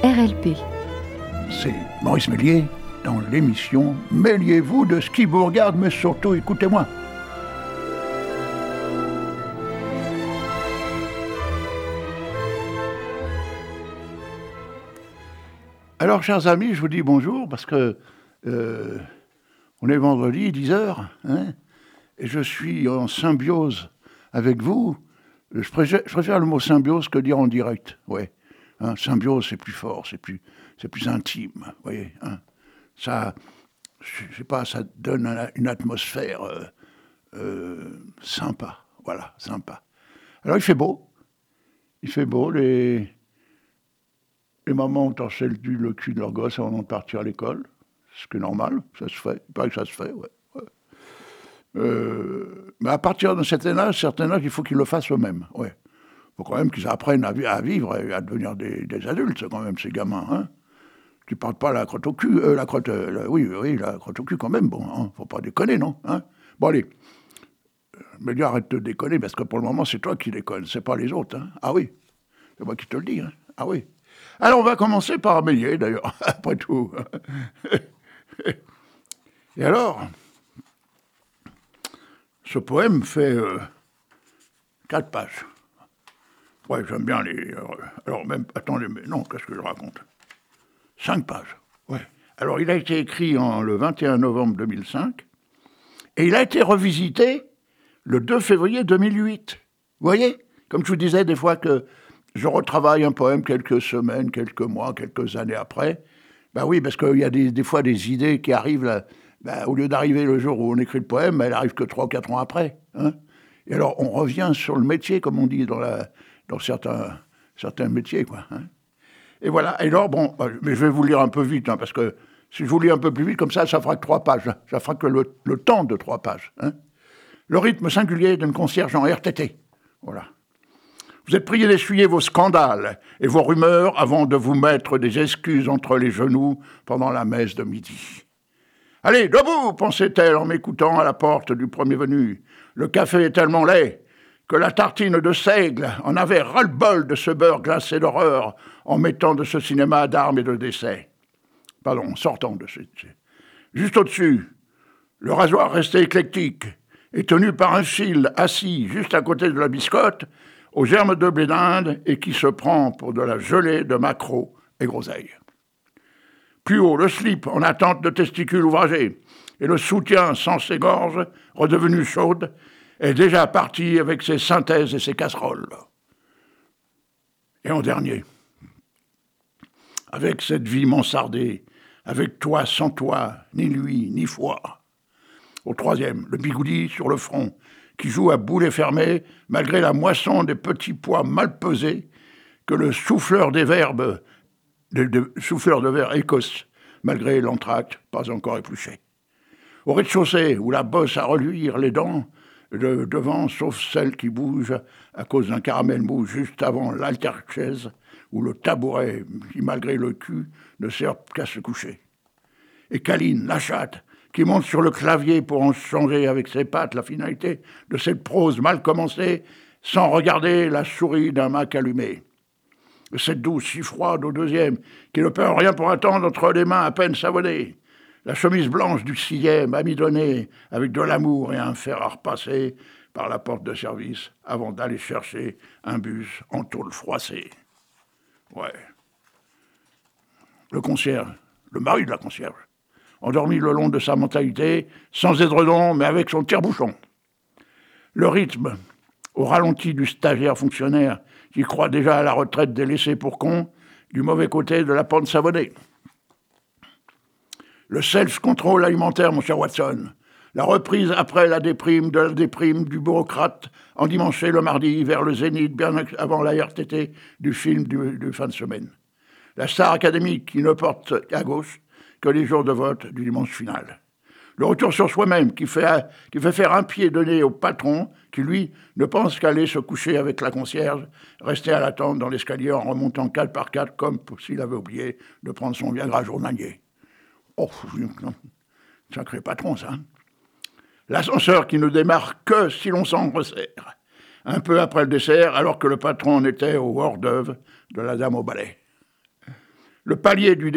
RLP. C'est Maurice Méliès dans l'émission « Mêliez-vous de ce qui vous regarde, mais surtout écoutez-moi ». Alors, chers amis, je vous dis bonjour parce que on est vendredi, 10h, hein, et je suis en symbiose avec vous. Je préfère le mot symbiose que dire en direct, ouais. Hein, symbiose, c'est plus fort, c'est plus intime, vous voyez. Hein. Ça, je sais pas, ça donne une atmosphère sympa, voilà, sympa. Alors, il fait beau, les mamans ont torché le cul de leur gosse avant de partir à l'école, ce qui est normal, ça se fait, il paraît que ça se fait, ouais. Mais à partir d'un certain âge, il faut qu'ils le fassent eux-mêmes, ouais. Il faut quand même qu'ils apprennent à vivre et à devenir des adultes, quand même, ces gamins, hein. Qui ne partent pas la crotte au cul, la crotte au cul quand même, bon, hein, faut pas déconner, non, hein. Bon, allez, mais arrête de déconner, parce que pour le moment, c'est toi qui déconnes, c'est pas les autres, hein. Ah oui, c'est moi qui te le dis, hein. Ah oui. Alors, on va commencer par Méliès, d'ailleurs, après tout. Et alors, ce poème fait 4 pages. Ouais, j'aime bien les... alors même, attendez, mais non, qu'est-ce que je raconte ? 5 pages, ouais. Alors, il a été écrit le 21 novembre 2005, et il a été revisité le 2 février 2008. Vous voyez ? Comme je vous disais des fois que je retravaille un poème quelques semaines, quelques mois, quelques années après. Ben oui, parce qu'il y a des fois des idées qui arrivent, là, au lieu d'arriver le jour où on écrit le poème, elle arrive que 3 ou 4 ans après. Hein. Et alors, on revient sur le métier, comme on dit dans certains métiers, quoi. Hein. Et voilà. Et alors, bon, mais je vais vous lire un peu vite, hein, parce que si je vous lis un peu plus vite, comme ça fera que 3 pages. Ça fera que le temps de 3 pages. Hein. Le rythme singulier d'une concierge en RTT. Voilà. Vous êtes priés d'essuyer vos scandales et vos rumeurs avant de vous mettre des excuses entre les genoux pendant la messe de midi. « Allez, debout !» pensait-elle en m'écoutant à la porte du premier venu. « Le café est tellement laid que la tartine de seigle en avait ras-le-bol de ce beurre glacé d'horreur en mettant de ce cinéma d'armes et de décès. » Pardon, sortant de ce... Juste au-dessus, le rasoir resté éclectique et tenu par un fil assis juste à côté de la biscotte, aux germes de blé d'Inde et qui se prend pour de la gelée de maquereau et groseille. Plus haut, le slip en attente de testicules ouvragés et le soutien sans ses gorges, redevenu chaude, est déjà parti avec ses synthèses et ses casseroles. Et en dernier, avec cette vie mansardée, avec toi sans toi, ni lui, ni foi. Au troisième, le bigoudi sur le front, qui joue à boulet fermé, malgré la moisson des petits pois mal pesés, que le souffleur des verbes, souffleur de verre écosse, malgré l'entracte pas encore épluché. Au rez-de-chaussée, où la bosse à reluire les dents, devant, sauf celle qui bouge à cause d'un caramel mou juste avant l'alterchaise, où le tabouret, qui malgré le cul, ne sert qu'à se coucher. Et Caline, la chatte, qui monte sur le clavier pour en changer avec ses pattes la finalité de cette prose mal commencée, sans regarder la souris d'un Mac allumé. Cette douce si froide au deuxième, qui ne peut rien pour attendre entre les mains à peine savonnées. La chemise blanche du 6e, amidonnée avec de l'amour et un fer à repasser par la porte de service avant d'aller chercher un bus en tôle froissée. Ouais. Le concierge, le mari de la concierge, endormi le long de sa mentalité, sans édredon, mais avec son tire-bouchon. Le rythme, au ralenti du stagiaire fonctionnaire, qui croit déjà à la retraite des laissés pour cons, du mauvais côté de la pente savonnée. Le self-control alimentaire, mon cher Watson, la reprise après la déprime du bureaucrate, endimanché le mardi vers le zénith, bien avant la RTT du film de fin de semaine. La star académique qui ne porte à gauche que les jours de vote du dimanche final. Le retour sur soi-même qui fait faire un pied donné au patron qui, lui, ne pense qu'aller se coucher avec la concierge, rester à l'attente dans l'escalier en remontant 4 par 4 comme s'il avait oublié de prendre son Viagra journalier. Oh, sacré patron, ça. L'ascenseur qui ne démarre que si l'on s'en resserre. Un peu après le dessert, alors que le patron en était au hors-d'œuvre de la dame au balai. le palier du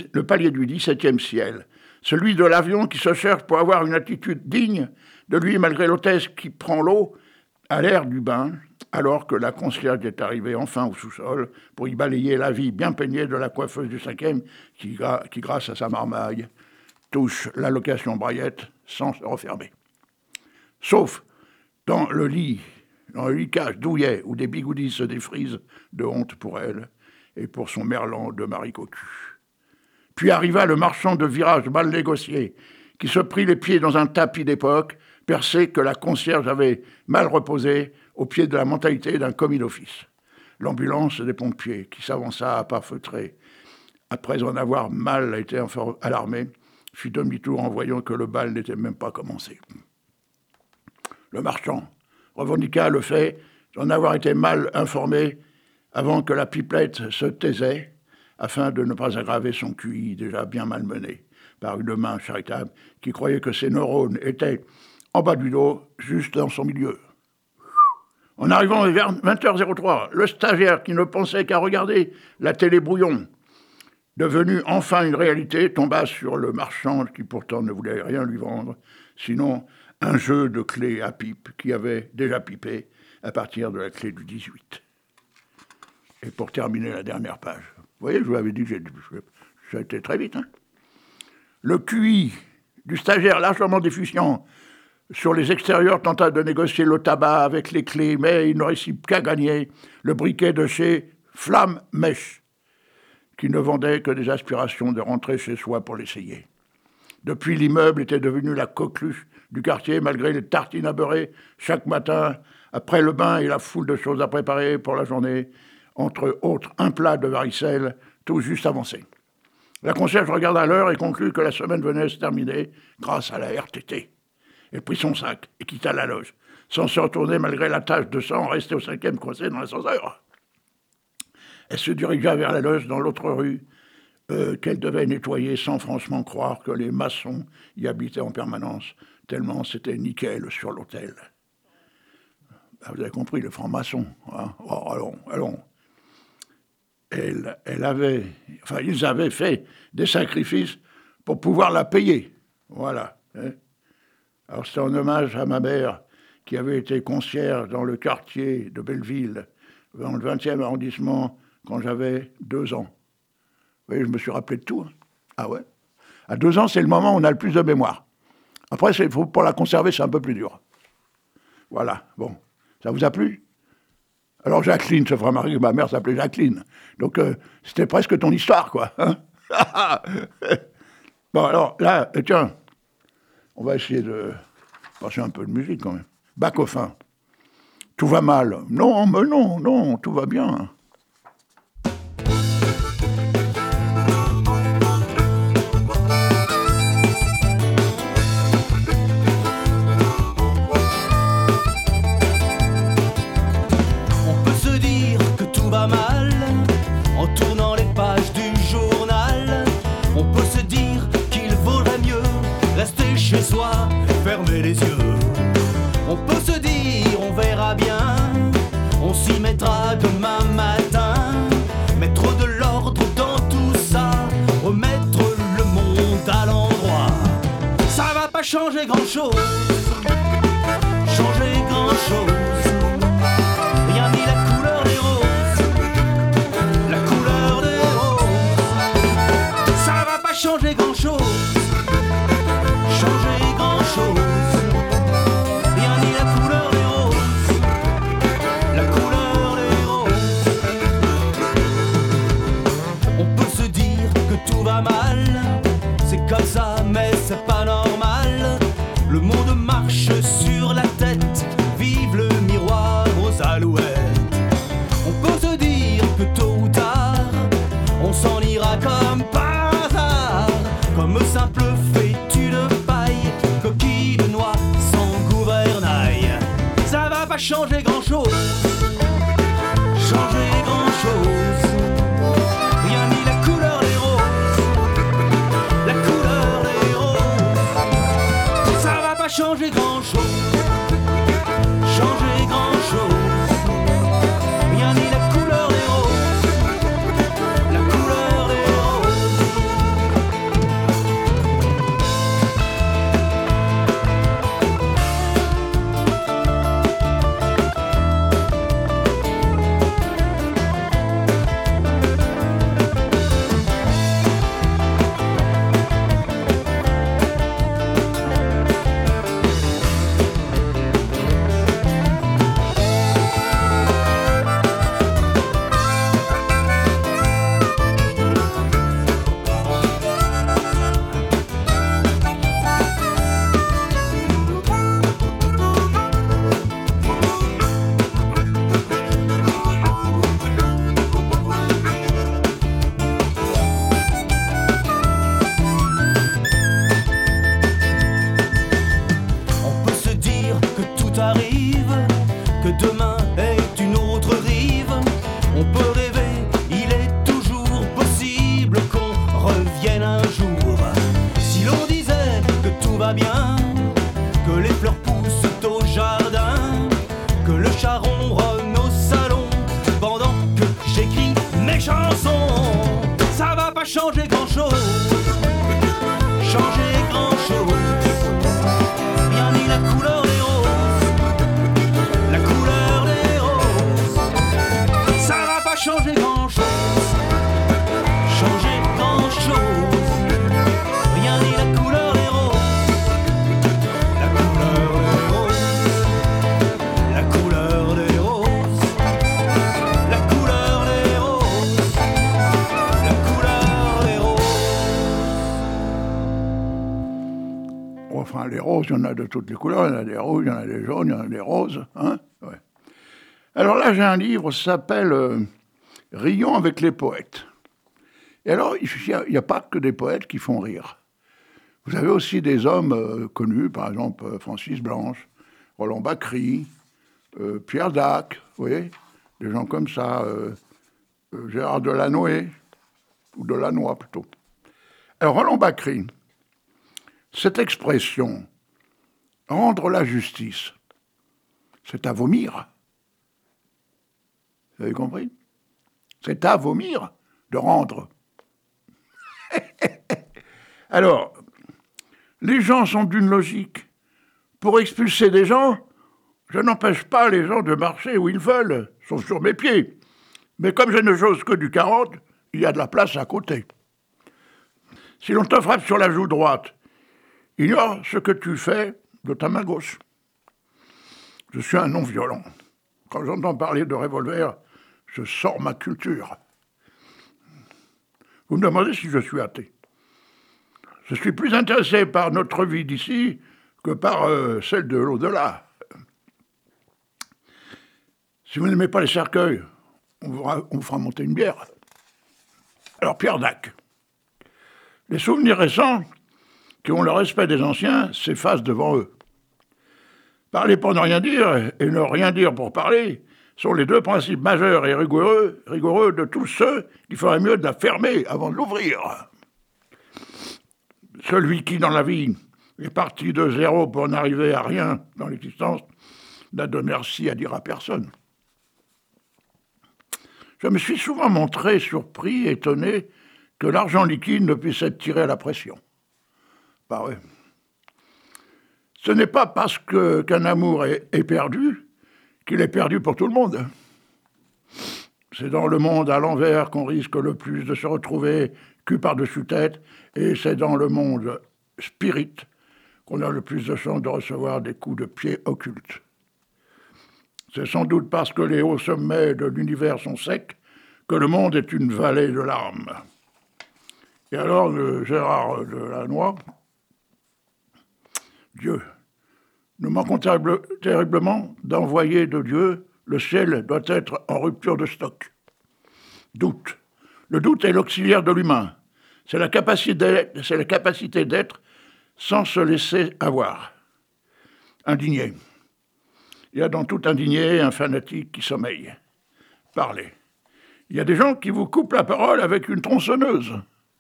XVIIe ciel, celui de l'avion qui se cherche pour avoir une attitude digne de lui malgré l'hôtesse qui prend l'eau à l'air du bain, alors que la concierge est arrivée enfin au sous-sol pour y balayer la vie bien peignée de la coiffeuse du 5e qui grâce à sa marmaille, touche l'allocation Braillette sans se refermer. Sauf dans le lit cache douillet où des bigoudis se défrisent de honte pour elle et pour son merlan de Marie Cocu. Puis arriva le marchand de virages mal négociés qui se prit les pieds dans un tapis d'époque percé que la concierge avait mal reposé au pied de la mentalité d'un commis d'office. L'ambulance des pompiers qui s'avança à pas feutrés, après en avoir mal été alarmé, fit demi-tour en voyant que le bal n'était même pas commencé. Le marchand revendiqua le fait d'en avoir été mal informé avant que la pipelette se taisait, afin de ne pas aggraver son QI déjà bien malmené par une main charitable qui croyait que ses neurones étaient en bas du dos, juste dans son milieu. En arrivant vers 20h03, le stagiaire qui ne pensait qu'à regarder la télé brouillon, devenu enfin une réalité, tomba sur le marchand qui pourtant ne voulait rien lui vendre, sinon un jeu de clés à pipe qui avait déjà pipé à partir de la clé du 18. Et pour terminer la dernière page, vous voyez, je vous l'avais dit, ça a été très vite. Hein. Le QI du stagiaire largement déficient sur les extérieurs tenta de négocier le tabac avec les clés, mais il ne réussit qu'à gagner le briquet de chez Flamme Mèche, qui ne vendait que des aspirations de rentrer chez soi pour l'essayer. Depuis, l'immeuble était devenu la coqueluche du quartier, malgré les tartines à beurrer chaque matin, après le bain et la foule de choses à préparer pour la journée, entre autres un plat de varicelle, tout juste avancé. La concierge regarda l'heure et conclut que la semaine venait de se terminer grâce à la RTT. Elle prit son sac et quitta la loge, sans se retourner malgré la tache de sang restée au 5e coincée dans l'ascenseur. Elle se dirigea vers la loge dans l'autre rue qu'elle devait nettoyer sans franchement croire que les maçons y habitaient en permanence, tellement c'était nickel sur l'hôtel. Ben, vous avez compris, les francs-maçons. Hein, oh, allons. Ils avaient fait des sacrifices pour pouvoir la payer. Voilà. Hein. Alors c'est en hommage à ma mère qui avait été concierge dans le quartier de Belleville, dans le 20e arrondissement, quand j'avais 2 ans. Vous voyez, je me suis rappelé de tout. Hein. Ah ouais. À 2 ans, c'est le moment où on a le plus de mémoire. Après, pour la conserver, c'est un peu plus dur. Voilà, bon. Ça vous a plu ? Alors Jacqueline se fera remarquer que ma mère s'appelait Jacqueline. Donc c'était presque ton histoire, quoi. Hein. Bon, alors là, tiens, on va essayer de passer un peu de musique quand même. Bacofin. Tout va mal. Non, mais non, tout va bien. Chez soi, fermer les yeux. On peut se dire, on verra bien. On s'y mettra demain matin. Mettre de l'ordre dans tout ça. Remettre le monde à l'endroit. Ça va pas changer grand-chose. Changer grand-chose. Rien ni la couleur des roses. La couleur des roses. Ça va pas changer grand-chose. Changer grand-chose. Rien ni la couleur des roses. La couleur des roses. On peut se dire que tout va mal. C'est comme ça, mais c'est pas normal. Le monde marche sur la tête. Vive le miroir aux alouettes. On peut se dire que tôt ou tard, on s'en ira comme par hasard. Comme simple fait changer grand-chose, changer grand-chose. Rien ni la couleur des roses, la couleur des roses. Ça va pas changer grand-chose, changer grand-chose. Rien ni la couleur des roses, la couleur des changer grand-chose. Changer grand-chose. Rien ni la couleur des roses. La couleur des roses. Ça va pas changer grand-chose. Changer grand-chose. Rien ni la couleur des roses. La couleur des roses. La couleur des roses. La couleur des roses. La couleur des roses. Enfin, les roses, il y en a de toutes les couleurs. Il y en a des rouges, il y en a des jaunes, il y en a des roses. Hein, ouais. Alors là, j'ai un livre qui s'appelle Rions avec les poètes. Et alors, il n'y a pas que des poètes qui font rire. Vous avez aussi des hommes connus, par exemple Francis Blanche, Roland Bacri, Pierre Dac, vous voyez, des gens comme ça, Gérard Delanoë, ou Delannoy plutôt. Alors, Roland Bacri, cette expression, rendre la justice, c'est à vomir. Vous avez compris? C'est à vomir de rendre. Alors, les gens sont d'une logique. Pour expulser des gens, je n'empêche pas les gens de marcher où ils veulent, sauf sur mes pieds. Mais comme je ne chose que du 40, il y a de la place à côté. Si l'on te frappe sur la joue droite, ignore ce que tu fais de ta main gauche. Je suis un non-violent. Quand j'entends parler de revolver, je sors ma culture. Vous me demandez si je suis athée. Je suis plus intéressé par notre vie d'ici que par celle de l'au-delà. Si vous n'aimez pas les cercueils, on vous fera monter une bière. Alors, Pierre Dac. Les souvenirs récents, qui ont le respect des anciens, s'effacent devant eux. Parler pour ne rien dire et ne rien dire pour parler sont les deux principes majeurs et rigoureux de tous ceux qui feraient mieux de la fermer avant de l'ouvrir. Celui qui, dans la vie, est parti de zéro pour n'arriver à rien dans l'existence, n'a de merci à dire à personne. Je me suis souvent montré surpris, étonné, que l'argent liquide ne puisse être tiré à la pression. Bah ouais. Ce n'est pas parce qu'un amour est perdu qu'il est perdu pour tout le monde. C'est dans le monde à l'envers qu'on risque le plus de se retrouver cul par-dessus tête, et c'est dans le monde spirit qu'on a le plus de chance de recevoir des coups de pied occultes. C'est sans doute parce que les hauts sommets de l'univers sont secs que le monde est une vallée de larmes. Et alors, Gérard Delanoë, Dieu, nous manquons terriblement d'envoyer de Dieu, le ciel doit être en rupture de stock. Doute. Le doute est l'auxiliaire de l'humain. C'est la capacité d'être sans se laisser avoir. Indigné. Il y a dans tout indigné un fanatique qui sommeille. Parlez. Il y a des gens qui vous coupent la parole avec une tronçonneuse.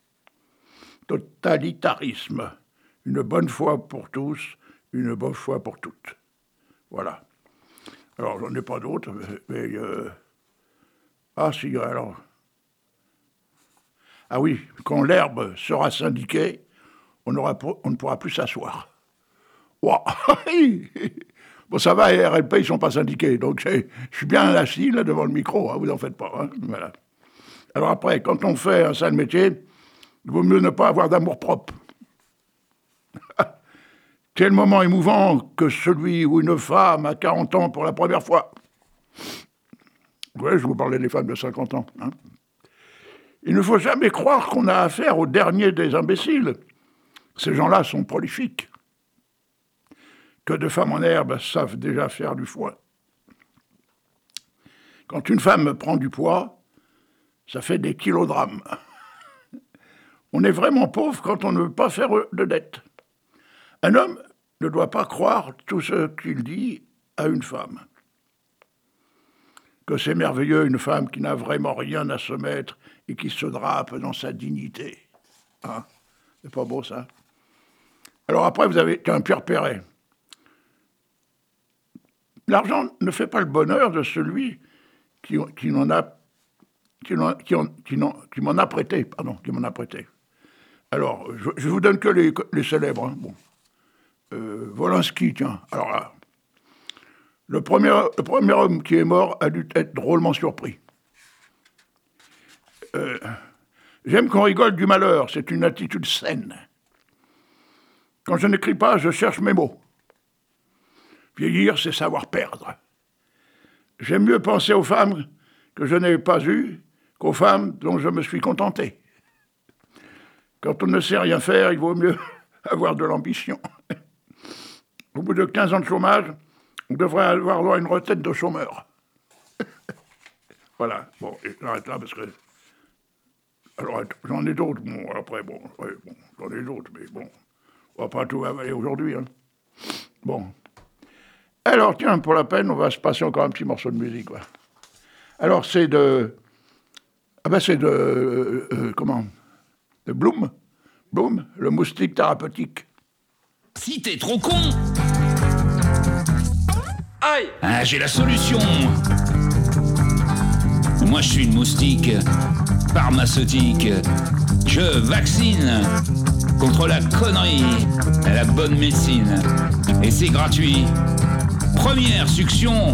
Totalitarisme. Une bonne fois pour tous, une bonne fois pour toutes. Voilà. Alors, j'en ai pas d'autres, mais ah si, alors... Ah oui, quand l'herbe sera syndiquée, on ne pourra plus s'asseoir. Wow. Bon, ça va, RLP, ils ne sont pas syndiqués, donc je suis bien assis là devant le micro, hein, vous n'en faites pas. Hein, voilà. Alors après, quand on fait un sale métier, il vaut mieux ne pas avoir d'amour-propre. Quel moment émouvant que celui où une femme a 40 ans pour la première fois. Oui, je vous parlais des femmes de 50 ans. Hein. Il ne faut jamais croire qu'on a affaire au dernier des imbéciles. Ces gens-là sont prolifiques. Que de femmes en herbe savent déjà faire du foin. Quand une femme prend du poids, ça fait des kilogrammes. On est vraiment pauvre quand on ne veut pas faire de dette. Un homme ne doit pas croire tout ce qu'il dit à une femme. Que c'est merveilleux une femme qui n'a vraiment rien à se mettre et qui se drape dans sa dignité. Hein? C'est pas beau, ça? Alors après, vous avez un Pierre Perret. L'argent ne fait pas le bonheur de celui qui n'en a qui m'en a prêté, Alors, je vous donne que les célèbres. Hein. Bon. Wolinski, tiens. Alors là, le premier homme qui est mort a dû être drôlement surpris. J'aime qu'on rigole du malheur, c'est une attitude saine. Quand je n'écris pas, je cherche mes mots. Vieillir, c'est savoir perdre. J'aime mieux penser aux femmes que je n'ai pas eues qu'aux femmes dont je me suis contenté. Quand on ne sait rien faire, il vaut mieux avoir de l'ambition. Au bout de 15 ans de chômage, on devrait avoir droit à une retraite de chômeur. Voilà, bon, j'arrête là parce que... Alors, j'en ai d'autres, bon, après, j'en ai d'autres, mais bon, on va pas tout avaler aujourd'hui, hein. Bon. Alors, tiens, pour la peine, on va se passer encore un petit morceau de musique, quoi. Alors, c'est de... comment ? De Bloom, le moustique thérapeutique. Si t'es trop con, Aïe! ah, j'ai la solution. Moi, je suis une moustique pharmaceutique. Je vaccine contre la connerie, la bonne médecine. Et c'est gratuit. Première succion.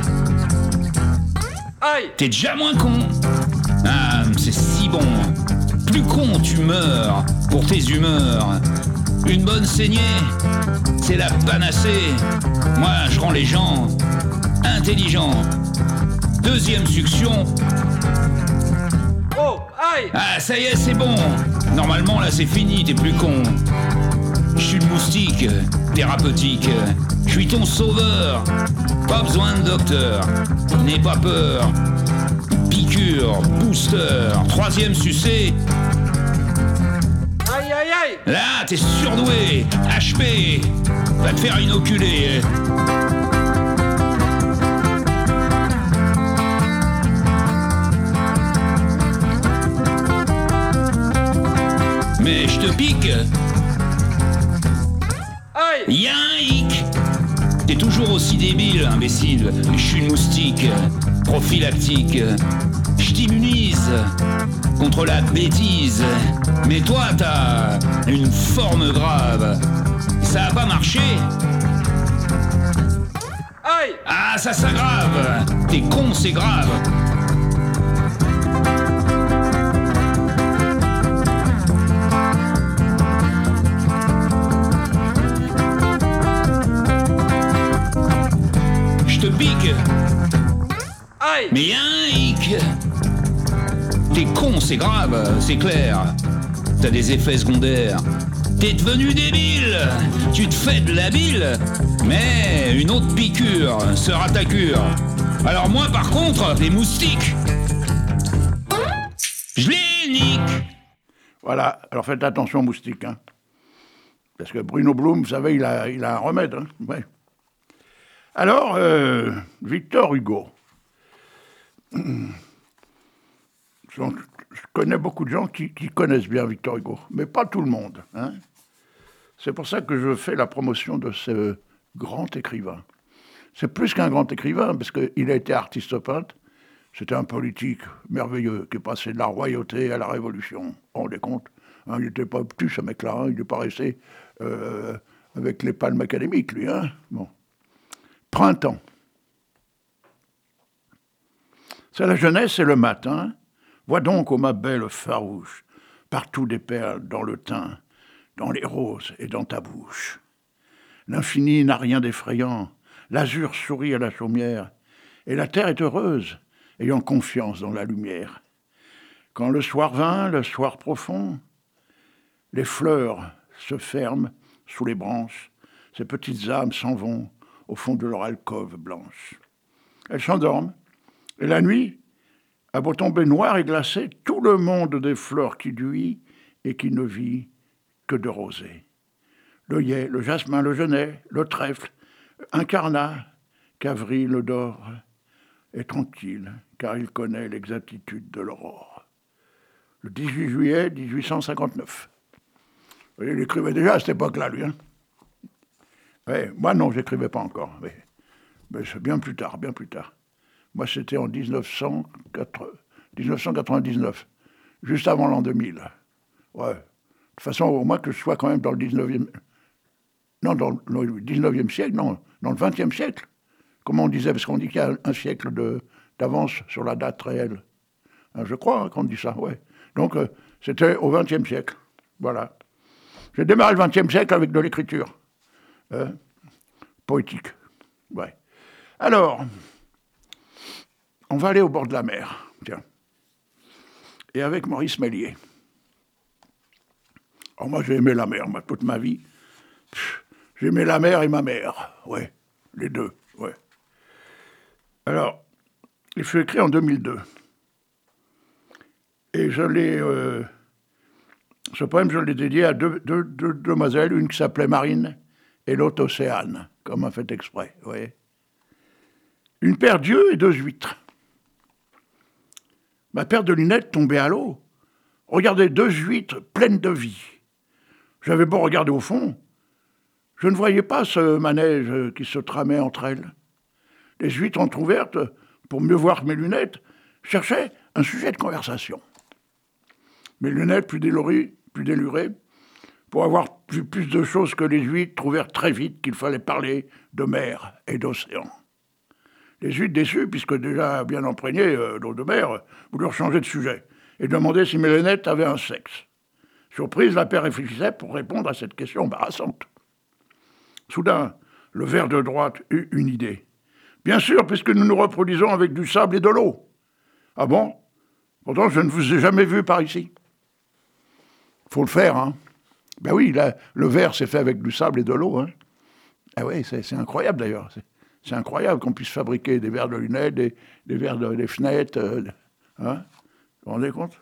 Aïe! T'es déjà moins con. Ah, c'est si bon. Plus con tu meurs pour tes humeurs. Une bonne saignée, c'est la panacée. Moi, je rends les gens intelligents. Deuxième succion. Oh! Aïe! Ah, ça y est, c'est bon. Normalement, là, c'est fini, t'es plus con. Je suis le moustique thérapeutique. Je suis ton sauveur. Pas besoin de docteur. N'aie pas peur. Piqûre, booster, troisième sucé. Aïe, aïe, aïe! Là, t'es surdoué. HP. Va te faire inoculer. Mais je te pique. Aïe! Y'a un hic. T'es toujours aussi débile, imbécile. Je suis une moustique prophylactique. Je t'immunise contre la bêtise. Mais toi, t'as une forme grave. Ça a pas marché. Aïe! Ah, ça s'aggrave. T'es con, c'est grave. Je te pique. Aïe! Mais y'a un hic. T'es con, c'est grave, c'est clair. T'as des effets secondaires. T'es devenu débile. Tu te fais de la bile. Mais une autre piqûre sera ta cure. Alors moi, par contre, les moustiques, je les nique. Voilà, alors faites attention aux moustiques, hein. Parce que Bruno Blum, vous savez, il a un remède, hein. Ouais. Alors, Victor Hugo. Je connais beaucoup de gens qui connaissent bien Victor Hugo, mais pas tout le monde, hein. C'est pour ça que je fais la promotion de ce grand écrivain. C'est plus qu'un grand écrivain, parce qu'il a été artiste peintre. C'était un politique merveilleux qui est passé de la royauté à la révolution. Vous vous rendez compte, hein, il n'était pas petit, ce mec-là, hein, il n'est pas resté avec les palmes académiques, lui. Hein. Bon. Printemps. C'est la jeunesse et le matin. Vois donc, ô ma belle farouche, partout des perles dans le teint, dans les roses et dans ta bouche. L'infini n'a rien d'effrayant, l'azur sourit à la chaumière, et la terre est heureuse, ayant confiance dans la lumière. Quand le soir vint, le soir profond, les fleurs se ferment sous les branches, ces petites âmes s'en vont au fond de leur alcôve blanche. Elles s'endorment, et la nuit a beau tomber noir et glacé, tout le monde des fleurs qui luit et qui ne vit que de rosée. L'œillet, le jasmin, le genêt, le trèfle, incarnat, qu'avril dort, est tranquille, car il connaît l'exactitude de l'aurore. Le 18 juillet 1859. Vous voyez, il écrivait déjà à cette époque-là, lui. Hein. Ouais, moi, non, je n'écrivais pas encore. Mais c'est bien plus tard, bien plus tard. Moi, c'était en 1904. 1999, juste avant l'an 2000. Ouais. De toute façon, au moins que je sois quand même dans le 19e... Non, dans le 19e siècle, non, dans le 20e siècle. Comment on disait, parce qu'on dit qu'il y a un siècle d'avance sur la date réelle. Je crois qu'on dit ça, ouais. Donc, c'était au 20e siècle. Voilà. J'ai démarré le 20e siècle avec de l'écriture. Poétique. Ouais. Alors, on va aller au bord de la mer, tiens. Et avec Maurice Méliès. Alors moi, j'ai aimé la mer, moi, toute ma vie. J'ai aimé la mer et ma mère, ouais, les deux, ouais. Alors, il fut écrit en 2002. Et ce poème, je l'ai dédié à deux demoiselles, une qui s'appelait Marine et l'autre Océane, comme on fait exprès, vous voyez. Une paire d'yeux et 2 huîtres. Ma paire de lunettes tombait à l'eau. Regardez 2 huîtres pleines de vie. J'avais beau regarder au fond, je ne voyais pas ce manège qui se tramait entre elles. Les huîtres entrouvertes, pour mieux voir mes lunettes, cherchaient un sujet de conversation. Mes lunettes, plus délurées, pour avoir vu plus de choses que les huîtres, trouvèrent très vite qu'il fallait parler de mer et d'océan. Les huîtres déçues, puisque déjà bien imprégnées d'eau de mer, voulurent changer de sujet et demandaient si mes lunettes avaient un sexe. Surprise, la paire réfléchissait pour répondre à cette question embarrassante. Soudain, le ver de droite eut une idée. Bien sûr, puisque nous nous reproduisons avec du sable et de l'eau. Ah bon? Pourtant, je ne vous ai jamais vu par ici. Faut le faire, hein. Ben oui, là, le verre, c'est fait avec du sable et de l'eau, hein. Ah oui, c'est incroyable d'ailleurs. C'est incroyable qu'on puisse fabriquer des verres de lunettes, des verres des fenêtres. Hein. Vous vous rendez compte?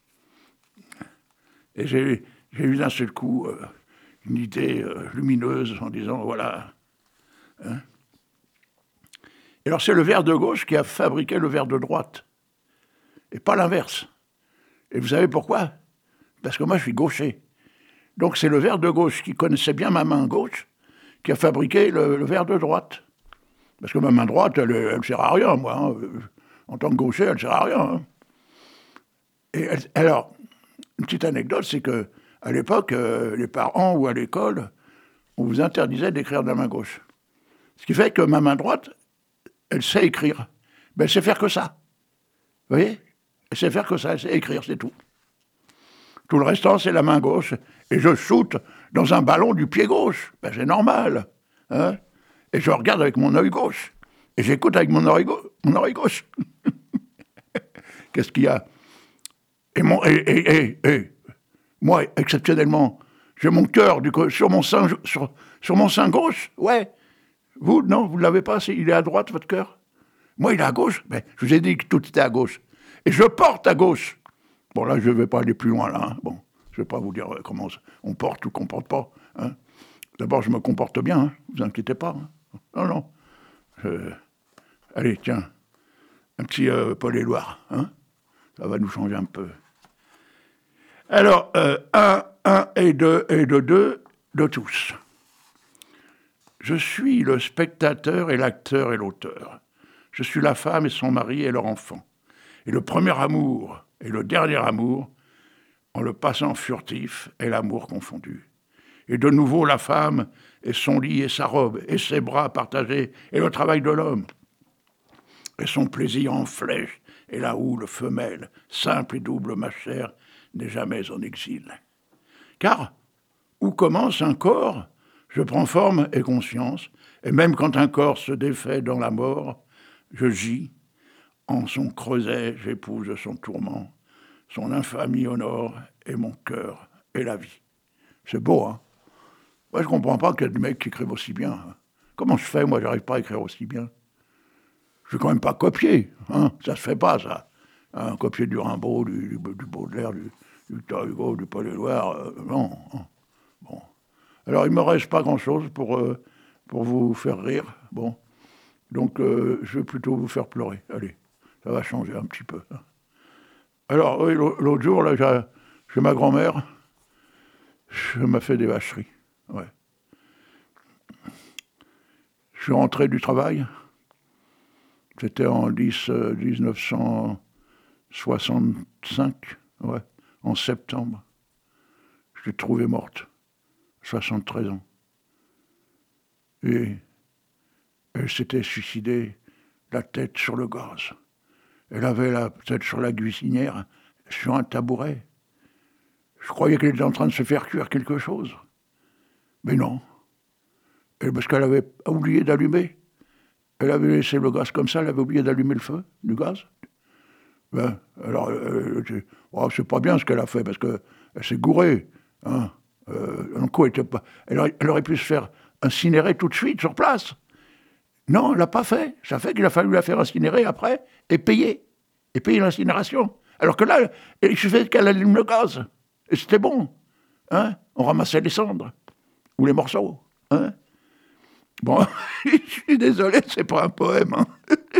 Et j'ai eu d'un seul coup une idée lumineuse en disant, voilà. Hein. Et alors c'est le verre de gauche qui a fabriqué le verre de droite. Et pas l'inverse. Et vous savez pourquoi? Parce que moi, je suis gaucher. Donc c'est le verre de gauche qui connaissait bien ma main gauche qui a fabriqué le verre de droite. Parce que ma main droite, elle ne sert à rien, moi. Hein. En tant que gaucher, elle ne sert à rien. Hein. Et alors, une petite anecdote, c'est qu'à l'époque, les parents ou à l'école, on vous interdisait d'écrire de la main gauche. Ce qui fait que ma main droite, elle sait écrire. Mais elle sait faire que ça. Vous voyez? Elle sait faire que ça, elle sait écrire, c'est tout. Tout le restant, c'est la main gauche. Et je shoot dans un ballon du pied gauche. Ben, c'est normal. Hein? Et je regarde avec mon œil gauche. Et j'écoute avec mon oreille gauche. Qu'est-ce qu'il y a? Et moi, exceptionnellement, j'ai mon cœur sur mon sein gauche. Ouais. Vous, non, vous ne l'avez pas, il est à droite, votre cœur? Moi, il est à gauche. Ben, je vous ai dit que tout était à gauche. Et je porte à gauche. Bon, là, je ne vais pas aller plus loin, là. Hein. Bon, je ne vais pas vous dire comment on porte ou qu'on ne porte pas. Hein. D'abord, je me comporte bien, hein. Vous inquiétez pas. Hein. Non. Allez, tiens, un petit Paul Éluard. Hein. Ça va nous changer un peu. Alors, 1 et 2 et de 2 de tous. Je suis le spectateur et l'acteur et l'auteur. Je suis la femme et son mari et leur enfant. Et le premier amour et le dernier amour, en le passant furtif, est l'amour confondu. Et de nouveau la femme et son lit et sa robe et ses bras partagés et le travail de l'homme. Et son plaisir en flèche et la houle femelle, simple et double ma chère, n'est jamais en exil. Car, où commence un corps, je prends forme et conscience, et même quand un corps se défait dans la mort, je gis, en son creuset j'épouse son tourment, son infamie honore, et mon cœur est la vie. C'est beau, hein? Moi, je ne comprends pas qu'il y ait des mecs qui écrivent aussi bien. Comment je fais, moi, j'arrive pas à écrire aussi bien? Je vais quand même pas copier, hein? Ça se fait pas, ça. Hein, copier du Rimbaud, du Baudelaire, du Victor Hugo, du Paul Éluard, non. Hein. Bon. Alors, il ne me reste pas grand-chose pour vous faire rire. Bon. Donc, je vais plutôt vous faire pleurer. Allez, ça va changer un petit peu. Hein. Alors, oui, l'autre jour, là, chez ma grand-mère, je m'a fait des vacheries. Ouais. Je suis rentré du travail. C'était en 1900... 65, ouais, en septembre. Je l'ai trouvée morte, 73 ans. Et elle s'était suicidée, la tête sur le gaz. Elle avait la tête sur la cuisinière, sur un tabouret. Je croyais qu'elle était en train de se faire cuire quelque chose. Mais non. Et parce qu'elle avait oublié d'allumer. Elle avait laissé le gaz comme ça, elle avait oublié d'allumer le feu du gaz. Ben, alors, c'est pas bien ce qu'elle a fait, parce qu'elle s'est gourée. Hein. Elle aurait pu se faire incinérer tout de suite, sur place. Non, elle l'a pas fait. Ça fait qu'il a fallu la faire incinérer après, et payer l'incinération. Alors que là, il suffisait qu'elle allume le gaz. Et c'était bon. Hein. On ramassait les cendres, ou les morceaux. Hein. Bon, je suis désolé, c'est pas un poème. Hein.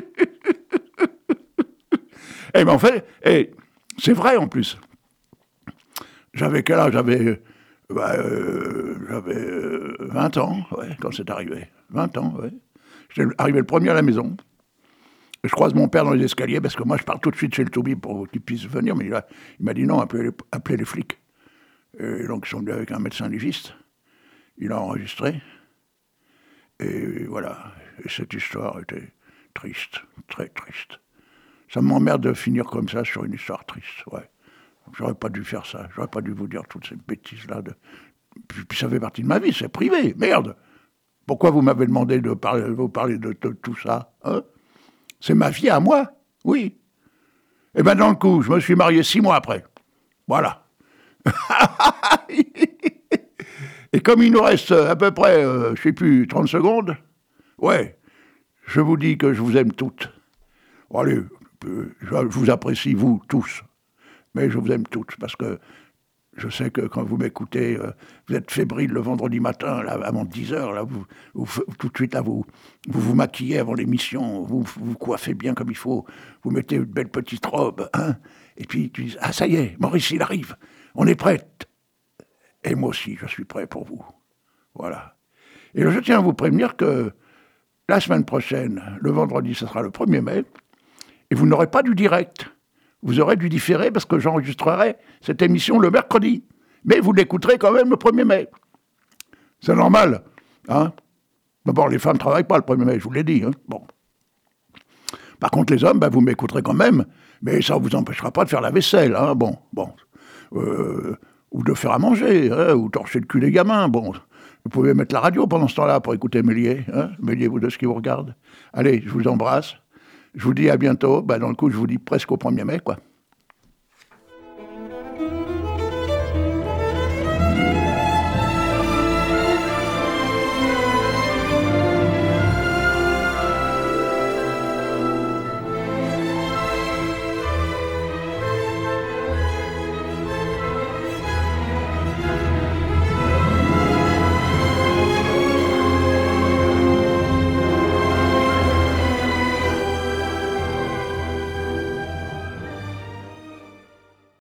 Mais en fait, c'est vrai en plus. J'avais quel âge ? J'avais 20 ans, ouais, quand c'est arrivé. 20 ans, ouais. J'étais arrivé le premier à la maison. Je croise mon père dans les escaliers, parce que moi, je pars tout de suite chez le Toubi pour qu'il puisse venir, mais il m'a dit non, appelez les flics. Et donc, ils sont venus avec un médecin légiste. Il a enregistré. Et voilà. Et cette histoire était triste, très triste. Ça m'emmerde de finir comme ça sur une histoire triste, ouais. J'aurais pas dû faire ça. J'aurais pas dû vous dire toutes ces bêtises-là. Puis ça fait partie de ma vie, c'est privé. Merde. Pourquoi vous m'avez demandé de vous parler de tout ça, hein ? C'est ma vie à moi, oui. Et ben dans le coup, je me suis marié 6 mois après. Voilà. Et comme il nous reste à peu près, je sais plus, 30 secondes, ouais, je vous dis que je vous aime toutes. Bon, allez, je vous apprécie, vous, tous. Mais je vous aime toutes, parce que je sais que quand vous m'écoutez, vous êtes fébrile le vendredi matin, là, avant 10h, là, tout de suite, là, vous maquillez avant l'émission, vous coiffez bien comme il faut, vous mettez une belle petite robe, hein, et puis tu dis, ah ça y est, Maurice, il arrive, on est prête. Et moi aussi, je suis prêt pour vous. Voilà. Et je tiens à vous prévenir que la semaine prochaine, le vendredi, ce sera le 1er mai, et vous n'aurez pas du direct. Vous aurez du différé parce que j'enregistrerai cette émission le mercredi. Mais vous l'écouterez quand même le 1er mai. C'est normal. Hein. D'abord, les femmes ne travaillent pas le 1er mai, je vous l'ai dit. Hein. Bon. Par contre, les hommes, vous m'écouterez quand même, mais ça ne vous empêchera pas de faire la vaisselle. Hein. Bon. Ou de faire à manger, hein, ou torcher le cul des gamins. Bon. Vous pouvez mettre la radio pendant ce temps-là pour écouter Méliès. Hein. Méliez-vous de ce qui vous regarde. Allez, je vous embrasse. Je vous dis à bientôt. Dans le coup, je vous dis presque au 1er mai, quoi.